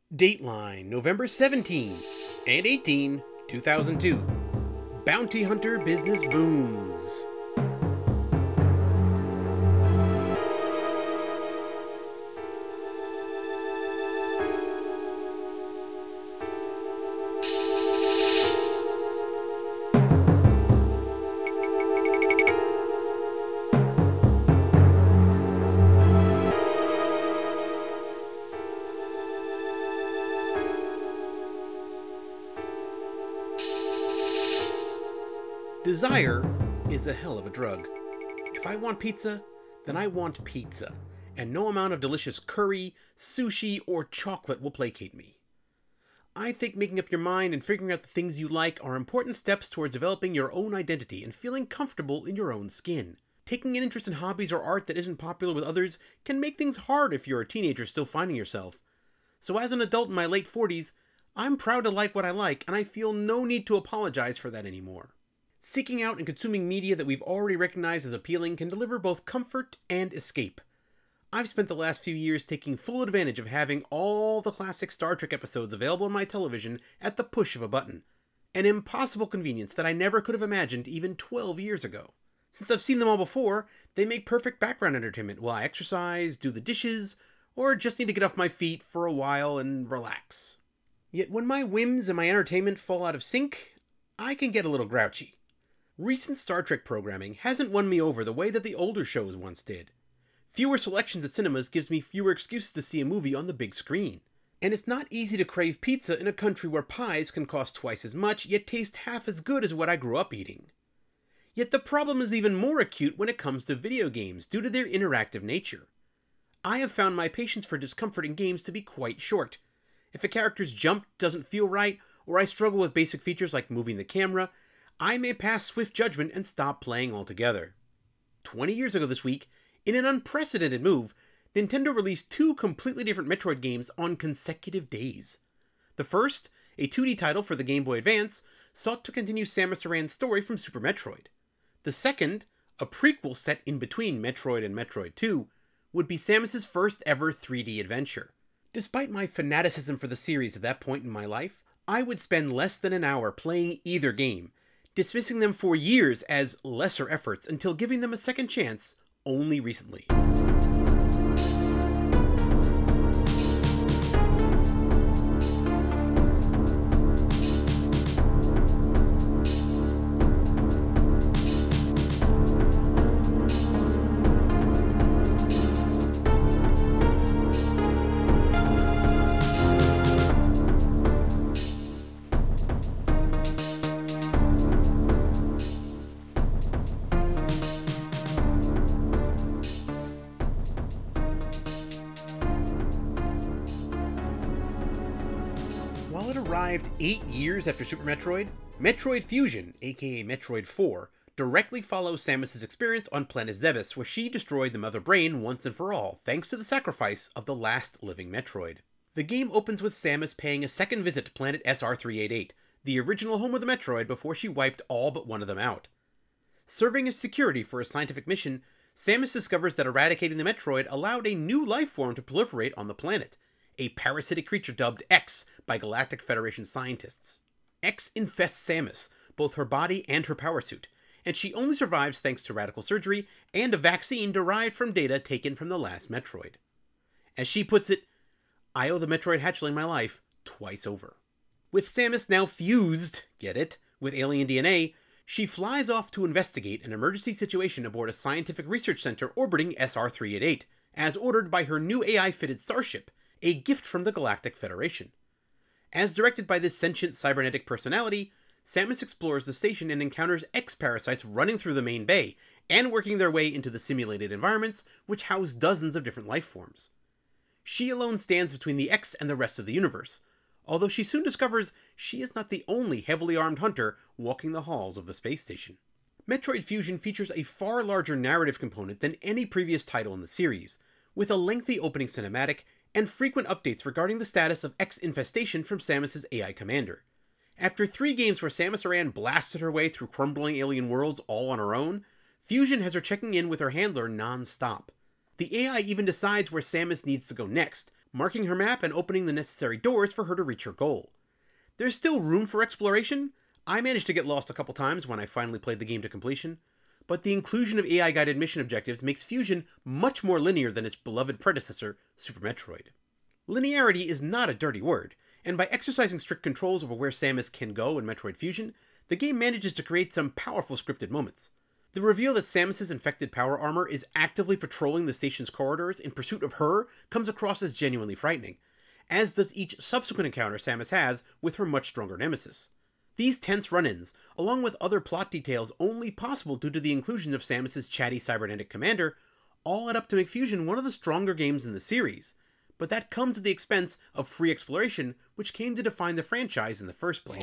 Dateline, November 17 and 18, 2002. Bounty Hunter business booms. Desire is a hell of a drug. If I want pizza, then I want pizza, and no amount of delicious curry, sushi, or chocolate will placate me. I think making up your mind and figuring out the things you like are important steps towards developing your own identity and feeling comfortable in your own skin. Taking an interest in hobbies or art that isn't popular with others can make things hard if you're a teenager still finding yourself. So as an adult in my late 40s, I'm proud to like what I like, and I feel no need to apologize for that anymore. Seeking out and consuming media that we've already recognized as appealing can deliver both comfort and escape. I've spent the last few years taking full advantage of having all the classic Star Trek episodes available on my television at the push of a button. An impossible convenience that I never could have imagined even 12 years ago. Since I've seen them all before, they make perfect background entertainment while I exercise, do the dishes, or just need to get off my feet for a while and relax. Yet when my whims and my entertainment fall out of sync, I can get a little grouchy. Recent Star Trek programming hasn't won me over the way that the older shows once did. Fewer selections at cinemas gives me fewer excuses to see a movie on the big screen. And it's not easy to crave pizza in a country where pies can cost twice as much, yet taste half as good as what I grew up eating. Yet the problem is even more acute when it comes to video games due to their interactive nature. I have found my patience for discomfort in games to be quite short. If a character's jump doesn't feel right, or I struggle with basic features like moving the camera, I may pass swift judgment and stop playing altogether. 20 years ago this week, in an unprecedented move, Nintendo released two completely different Metroid games on consecutive days. The first, a 2D title for the Game Boy Advance, sought to continue Samus Aran's story from Super Metroid. The second, a prequel set in between Metroid and Metroid 2, would be Samus's first ever 3D adventure. Despite my fanaticism for the series at that point in my life, I would spend less than an hour playing either game, dismissing them for years as lesser efforts until giving them a second chance only recently. While it arrived 8 years after Super Metroid, Metroid Fusion, aka Metroid 4, directly follows Samus's experience on planet Zebes, where she destroyed the Mother Brain once and for all, thanks to the sacrifice of the last living Metroid. The game opens with Samus paying a second visit to planet SR388, the original home of the Metroid before she wiped all but one of them out. Serving as security for a scientific mission, Samus discovers that eradicating the Metroid allowed a new life form to proliferate on the planet, a parasitic creature dubbed X by Galactic Federation scientists. X infests Samus, both her body and her power suit, and she only survives thanks to radical surgery and a vaccine derived from data taken from the last Metroid. As she puts it, I owe the Metroid hatchling my life twice over. With Samus now fused, get it, with alien DNA, she flies off to investigate an emergency situation aboard a scientific research center orbiting SR388, as ordered by her new AI-fitted starship, a gift from the Galactic Federation. As directed by this sentient cybernetic personality, Samus explores the station and encounters X-parasites running through the main bay, and working their way into the simulated environments, which house dozens of different life forms. She alone stands between the X and the rest of the universe, although she soon discovers she is not the only heavily armed hunter walking the halls of the space station. Metroid Fusion features a far larger narrative component than any previous title in the series, with a lengthy opening cinematic and frequent updates regarding the status of X infestation from Samus's AI commander. After 3 games where Samus Aran blasted her way through crumbling alien worlds all on her own, Fusion has her checking in with her handler non-stop. The AI even decides where Samus needs to go next, marking her map and opening the necessary doors for her to reach her goal. There's still room for exploration. I managed to get lost a couple times when I finally played the game to completion, but the inclusion of AI-guided mission objectives makes Fusion much more linear than its beloved predecessor, Super Metroid. Linearity is not a dirty word, and by exercising strict controls over where Samus can go in Metroid Fusion, the game manages to create some powerful scripted moments. The reveal that Samus's infected power armor is actively patrolling the station's corridors in pursuit of her comes across as genuinely frightening, as does each subsequent encounter Samus has with her much stronger nemesis. These tense run-ins, along with other plot details only possible due to the inclusion of Samus's chatty cybernetic commander, all add up to make Fusion one of the stronger games in the series, but that comes at the expense of free exploration, which came to define the franchise in the first place.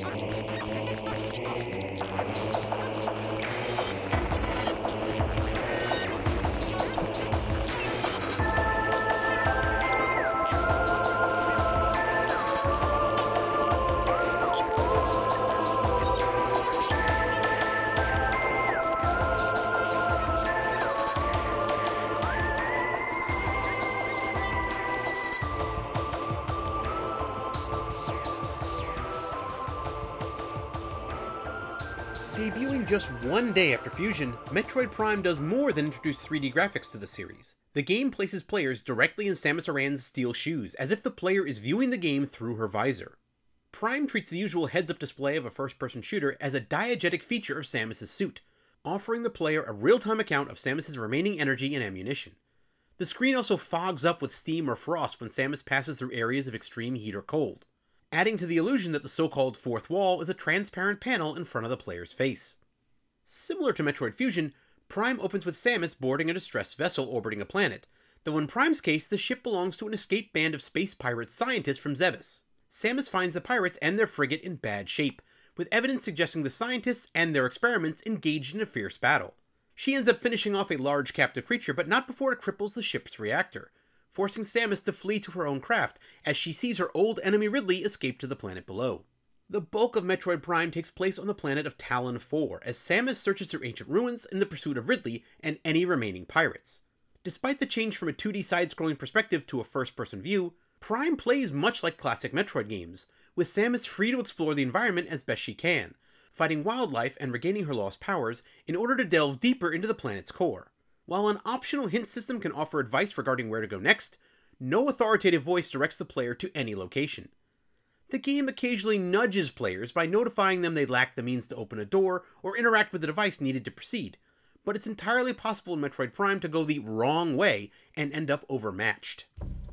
Debuting just one day after Fusion, Metroid Prime does more than introduce 3D graphics to the series. The game places players directly in Samus Aran's steel shoes, as if the player is viewing the game through her visor. Prime treats the usual heads-up display of a first-person shooter as a diegetic feature of Samus's suit, offering the player a real-time account of Samus's remaining energy and ammunition. The screen also fogs up with steam or frost when Samus passes through areas of extreme heat or cold, adding to the illusion that the so-called fourth wall is a transparent panel in front of the player's face. Similar to Metroid Fusion, Prime opens with Samus boarding a distressed vessel orbiting a planet, though in Prime's case the ship belongs to an escaped band of space pirate scientists from Zebes. Samus finds the pirates and their frigate in bad shape, with evidence suggesting the scientists and their experiments engaged in a fierce battle. She ends up finishing off a large captive creature, but not before it cripples the ship's reactor, forcing Samus to flee to her own craft as she sees her old enemy Ridley escape to the planet below. The bulk of Metroid Prime takes place on the planet of Tallon 4, as Samus searches through ancient ruins in the pursuit of Ridley and any remaining pirates. Despite the change from a 2D side-scrolling perspective to a first-person view, Prime plays much like classic Metroid games, with Samus free to explore the environment as best she can, fighting wildlife and regaining her lost powers in order to delve deeper into the planet's core. While an optional hint system can offer advice regarding where to go next, no authoritative voice directs the player to any location. The game occasionally nudges players by notifying them they lack the means to open a door or interact with the device needed to proceed, but it's entirely possible in Metroid Prime to go the wrong way and end up overmatched.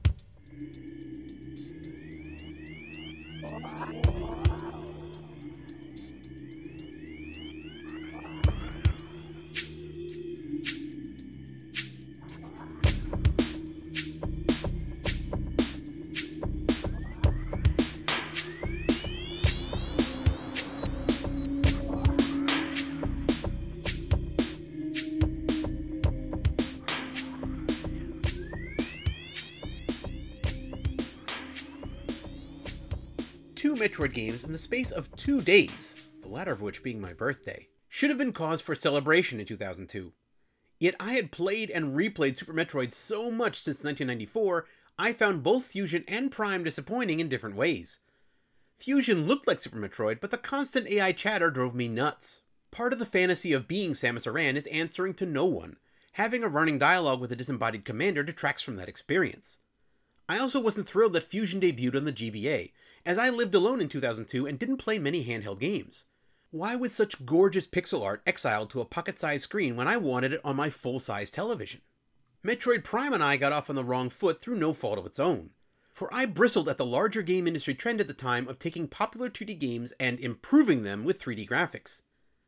Two Metroid games in the space of 2 days, the latter of which being my birthday, should have been cause for celebration in 2002. Yet I had played and replayed Super Metroid so much since 1994, I found both Fusion and Prime disappointing in different ways. Fusion looked like Super Metroid, but the constant AI chatter drove me nuts. Part of the fantasy of being Samus Aran is answering to no one. Having a running dialogue with a disembodied commander detracts from that experience. I also wasn't thrilled that Fusion debuted on the GBA, as I lived alone in 2002 and didn't play many handheld games. Why was such gorgeous pixel art exiled to a pocket-sized screen when I wanted it on my full-size television? Metroid Prime and I got off on the wrong foot through no fault of its own, for I bristled at the larger game industry trend at the time of taking popular 2D games and improving them with 3D graphics.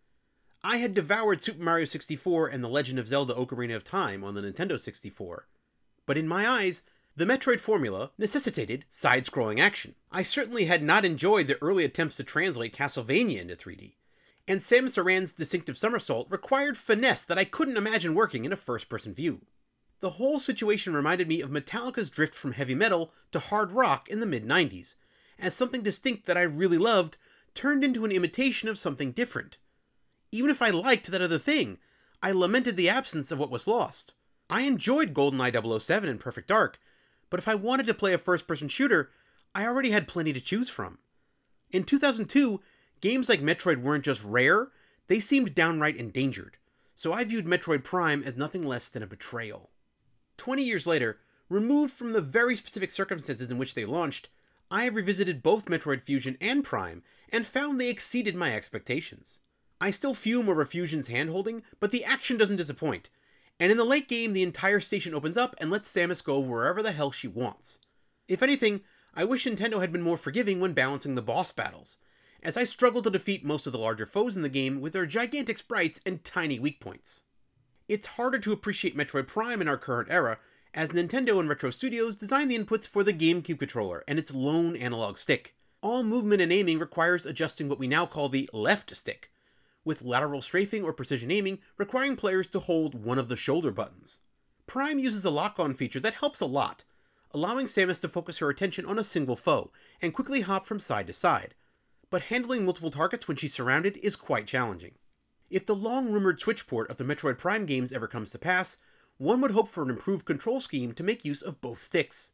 I had devoured Super Mario 64 and The Legend of Zelda Ocarina of Time on the Nintendo 64, but in my eyes, the Metroid formula necessitated side-scrolling action. I certainly had not enjoyed the early attempts to translate Castlevania into 3D, and Samus Aran's distinctive somersault required finesse that I couldn't imagine working in a first-person view. The whole situation reminded me of Metallica's drift from heavy metal to hard rock in the mid-90s, as something distinct that I really loved turned into an imitation of something different. Even if I liked that other thing, I lamented the absence of what was lost. I enjoyed GoldenEye 007 and Perfect Dark, but if I wanted to play a first-person shooter, I already had plenty to choose from. In 2002, games like Metroid weren't just rare, they seemed downright endangered, so I viewed Metroid Prime as nothing less than a betrayal. 20 years later, removed from the very specific circumstances in which they launched, I have revisited both Metroid Fusion and Prime, and found they exceeded my expectations. I still fume over Fusion's handholding, but the action doesn't disappoint, and in the late game the entire station opens up and lets Samus go wherever the hell she wants. If anything, I wish Nintendo had been more forgiving when balancing the boss battles, as I struggled to defeat most of the larger foes in the game with their gigantic sprites and tiny weak points. It's harder to appreciate Metroid Prime in our current era, as Nintendo and Retro Studios designed the inputs for the GameCube controller and its lone analog stick. All movement and aiming requires adjusting what we now call the left stick, with lateral strafing or precision aiming requiring players to hold one of the shoulder buttons. Prime uses a lock-on feature that helps a lot, allowing Samus to focus her attention on a single foe and quickly hop from side to side, but handling multiple targets when she's surrounded is quite challenging. If the long-rumored Switch port of the Metroid Prime games ever comes to pass, one would hope for an improved control scheme to make use of both sticks.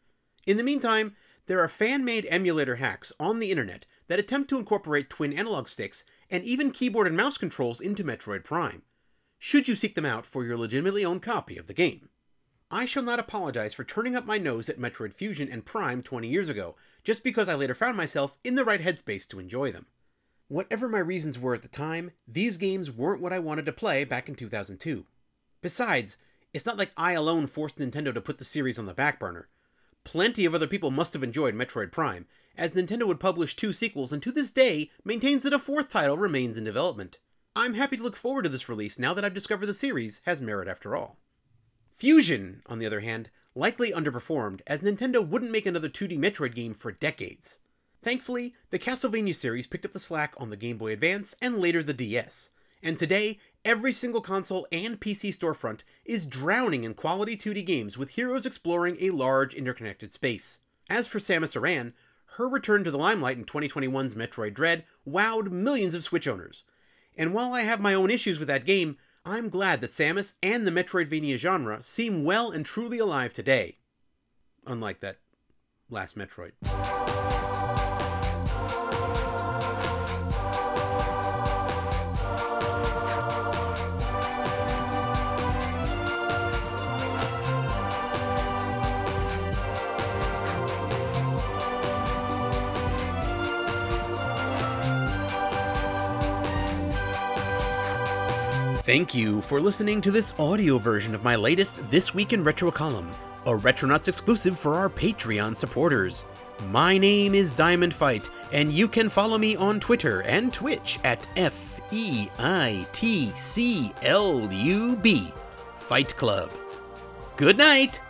In the meantime, there are fan-made emulator hacks on the internet that attempt to incorporate twin analog sticks and even keyboard and mouse controls into Metroid Prime, should you seek them out for your legitimately owned copy of the game. I shall not apologize for turning up my nose at Metroid Fusion and Prime 20 years ago, just because I later found myself in the right headspace to enjoy them. Whatever my reasons were at the time, these games weren't what I wanted to play back in 2002. Besides, it's not like I alone forced Nintendo to put the series on the back burner. Plenty of other people must have enjoyed Metroid Prime, as Nintendo would publish 2 sequels and to this day maintains that a 4th title remains in development. I'm happy to look forward to this release now that I've discovered the series has merit after all. Fusion, on the other hand, likely underperformed, as Nintendo wouldn't make another 2D Metroid game for decades. Thankfully, the Castlevania series picked up the slack on the Game Boy Advance and later the DS, and today, every single console and PC storefront is drowning in quality 2D games with heroes exploring a large interconnected space. As for Samus Aran, her return to the limelight in 2021's Metroid Dread wowed millions of Switch owners, and while I have my own issues with that game, I'm glad that Samus and the Metroidvania genre seem well and truly alive today. Unlike that last Metroid. Thank you for listening to this audio version of my latest This Week in Retro column, a Retronauts exclusive for our Patreon supporters. My name is Diamond Fight, and you can follow me on Twitter and Twitch at FEITCLUB, Fight Club. Good night!